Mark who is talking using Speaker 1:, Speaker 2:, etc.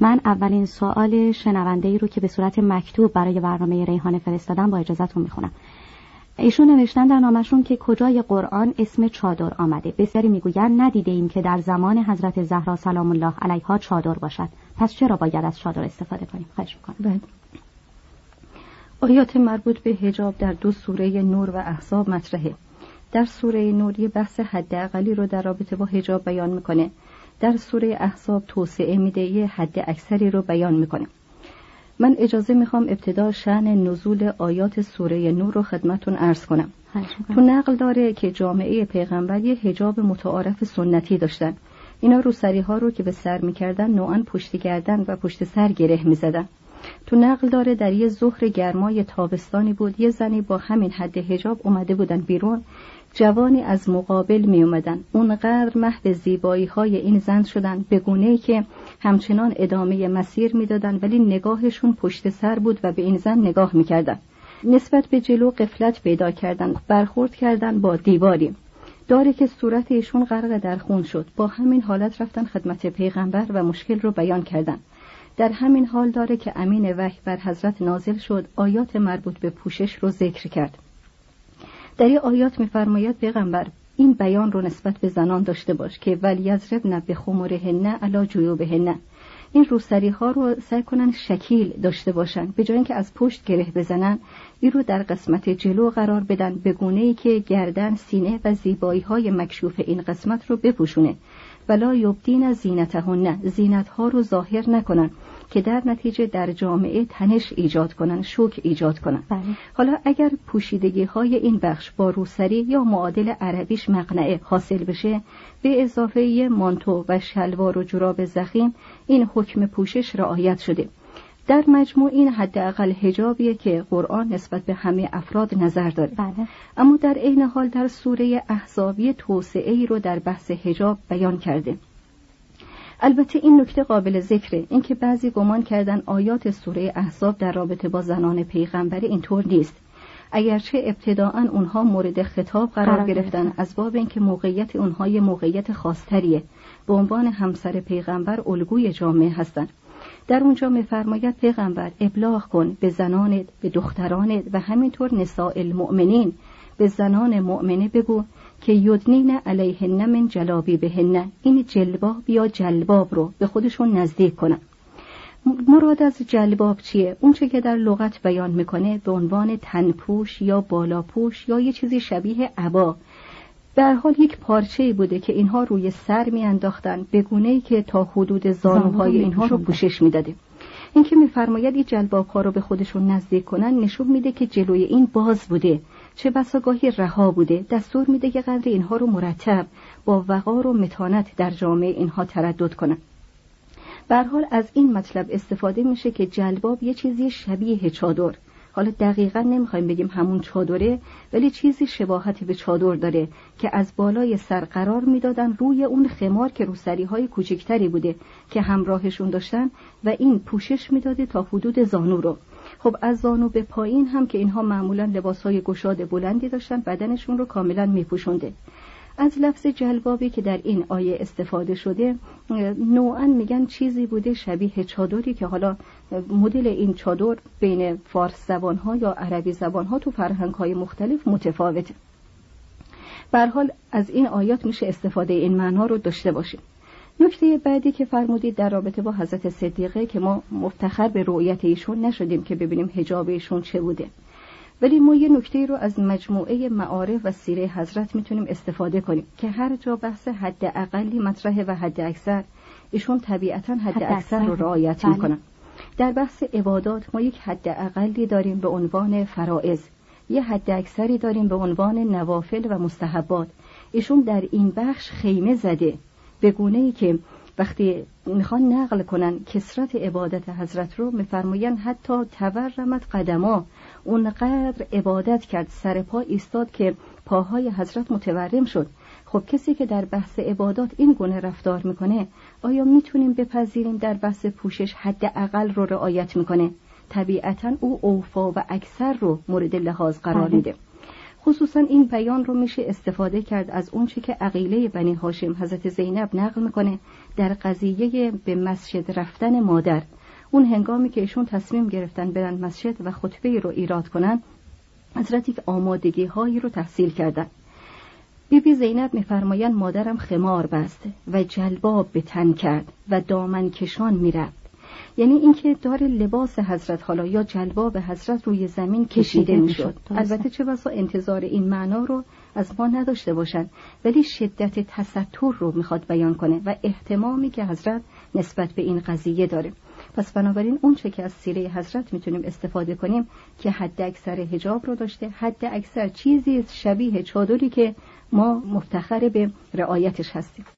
Speaker 1: من اولین سوال شنونده‌ای رو که به صورت مکتوب برای برنامه ریحانه فرستادم با اجازهتون میخونم. ایشون نوشتن در نامشون که کجای قرآن اسم چادر آمده؟ بسیاری میگویند ندیده ایم که در زمان حضرت زهرا سلام الله علیها چادر باشد. پس چرا باید از چادر استفاده کنیم؟ خواهش میکنم.
Speaker 2: آیات مربوط به حجاب در 2 سوره نور و احزاب مطرحه. در سوره نور یه بحث حداقلی رو در رابطه با حجاب بیان میکنه. در سوره احزاب توسعه میده، یه حد اکثری رو بیان میکنه. من اجازه میخوام ابتدا شأن نزول آیات سوره نور رو خدمتون عرض کنم. تو نقل داره که جامعه پیغمبر یه حجاب متعارف سنتی داشتن. اینا روسری ها رو که به سر میکردن نوعاً پشت گردن و پشت سر گره میزدن. تو نقل داره در یه ظهر گرمای تابستانی بود، یه زنی با همین حد حجاب اومده بودن بیرون. جوانی از مقابل می اومدن، اونقدر محو زیبایی های این زن شدن به گونه‌ای که همچنان ادامه مسیر می دادن، ولی نگاهشون پشت سر بود و به این زن نگاه می کردن. نسبت به جلو غفلت پیدا کردن، برخورد کردن با دیواری. داره که صورت ایشون غرق در خون شد. با همین حالت رفتن خدمت پیغمبر و مشکل رو بیان کردن. در همین حال داره که امین وحی بر حضرت نازل شد، آیات مربوط به پوشش رو ذکر کرد. در این آیات می‌فرماید پیغمبر این بیان رو نسبت به زنان داشته باش که ولیضربن بخمرهن علی جیوبهن. این روسری ها رو سعی کنن شکیل داشته باشن، به جای اینکه از پشت گره بزنن این رو در قسمت جلو قرار بدن به گونه‌ای که گردن، سینه و زیبایی های مکشوف این قسمت رو بپوشونه. ولا یبدین زینتهن، زینت ها رو ظاهر نکنن که در نتیجه در جامعه تنش ایجاد کنن، شوک ایجاد کنن. حالا اگر پوشیدگی های این بخش با روسری یا معادل عربیش مقنعه حاصل بشه، به اضافه یه مانتو و شلوار و جوراب ضخیم، این حکم پوشش رعایت شده. در مجموع این حداقل حجابیه که قرآن نسبت به همه افراد نظر داره. اما در عین حال در سوره احزاب توسعه‌ای رو در بحث حجاب بیان کرده. البته این نکته قابل ذکره، این که بعضی گمان کردن آیات سوره احزاب در رابطه با زنان پیغمبر اینطور نیست، اگرچه ابتداءً اونها مورد خطاب قرار گرفتن از باب اینکه موقعیت اونها یه موقعیت خاص‌تریه، به عنوان همسر پیغمبر الگوی جامعه هستند. در اونجا می‌فرماید پیغمبر ابلاغ کن به زنانت، به دخترانت و همینطور نساء المؤمنین، به زنان مؤمنه بگو که یدنین علیهن من جلابیبهن، این جلباب یا جلباب رو به خودشون نزدیک کنن. مراد از جلباب چیه؟ اون چه که در لغت بیان میکنه به عنوان تنپوش یا بالاپوش یا یه چیزی شبیه عبا. به هر حال یک پارچه‌ای بوده که اینها روی سر میانداختن به گونه‌ای که تا حدود زانوهای اینها رو پوشش میداده. این که میفرماید این جلباب‌ها رو به خودشون نزدیک کنن نشون میده که جلوی این باز بوده، چه بسا گاهی رها بوده. دستور میده که قدر اینها رو مرتب با وقار و متانت در جامعه اینها تردد کنن. به هر حال از این مطلب استفاده میشه که جلباب یه چیزی شبیه چادر، حالا دقیقاً نمیخوایم بگیم همون چادره، ولی چیزی شباهت به چادر داره که از بالای سر قرار میدادن روی اون خمار که روسری‌های کوچکتری بوده که همراهشون داشتن و این پوشش میداده تا حدود زانو رو. خب از زانو به پایین هم که اینها معمولاً لباس‌های گشاد بلندی داشتن، بدنشون رو کاملاً میپوشونده. از لفظ جلبابی که در این آیه استفاده شده نوعاً میگن چیزی بوده شبیه چادری که حالا مدل این چادر بین فارس زبانها یا عربی زبانها تو فرهنگ‌های مختلف متفاوته. به هر حال از این آیات میشه استفاده این معنا رو داشته باشیم. نکته بعدی که فرمودید در رابطه با حضرت صدیقه که ما مفتخر به رؤیت ایشون نشدیم که ببینیم حجاب ایشون چه بوده، ولی ما یه نکته رو از مجموعه معارف و سیره حضرت میتونیم استفاده کنیم که هر جا بحث حد اقلی مطرحه و حد اکثر، ایشون طبیعتاً حد اکثر رو رعایت میکنن. در بحث عبادات ما یک حد اقلی داریم به عنوان فرائض، یه حد اکثری داریم به عنوان نوافل و مستحبات. ایشون در این بخش خیمه زده به گونه‌ای که وقتی میخوان نقل کنن کثرت عبادت حضرت رو میفرماین حتی تورمت قدما، اونقدر عبادت کرد، سر پا ایستاد که پاهای حضرت متورم شد. خب کسی که در بحث عبادات این گونه رفتار میکنه، آیا میتونیم بپذیریم در بحث پوشش حد اقل رو رعایت میکنه؟ طبیعتاً او اوفا و اکثر رو مورد لحاظ قرار میده. خصوصا این بیان رو میشه استفاده کرد از اون چه که عقیله بنی هاشم حضرت زینب نقل میکنه در قضیه به مسجد رفتن مادر. اون هنگامی که ایشون تصمیم گرفتن برن مسجد و خطبه رو ایراد کنن، حضرت یک آمادگی هایی رو تحصیل کردن. بیبی زینب میفرمایند مادرم خمار بست و جلباب به تن کرد و دامن کشان میرفت. یعنی اینکه دار لباس حضرت حالا یا جلباب حضرت روی زمین کشیده میشد. البته چه بسا انتظار این معنا رو از ما نداشته باشند، ولی شدت تستر رو میخواد بیان کنه و اهتمامی که حضرت نسبت به این قضیه داره. پس بنابراین اون چه که از سیره حضرت میتونیم استفاده کنیم که حد اکثر حجاب رو داشته، حد اکثر چیزی شبیه چادری که ما مفتخر به رعایتش هستیم.